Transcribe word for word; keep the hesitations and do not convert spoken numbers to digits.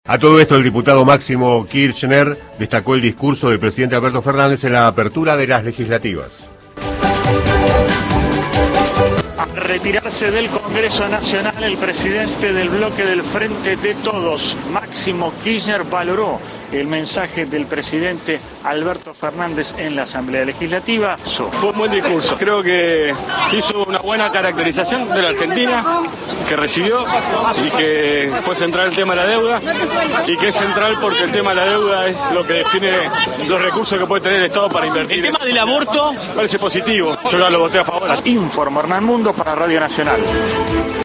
A todo esto, el diputado Máximo Kirchner destacó el discurso del presidente Alberto Fernández en la apertura de las legislativas. Al retirarse del Congreso Nacional, el presidente del bloque del Frente de Todos, Máximo Kirchner, valoró el mensaje del presidente Alberto Fernández en la Asamblea Legislativa. Fue un buen discurso. Creo que hizo una buena caracterización de la Argentina, que recibió y que fue central el tema de la deuda, y que es central porque el tema de la deuda es lo que define los recursos que puede tener el Estado para invertir. El tema del aborto parece positivo. Yo ya lo voté a favor. Informo Hernán Mundo para Radio Nacional.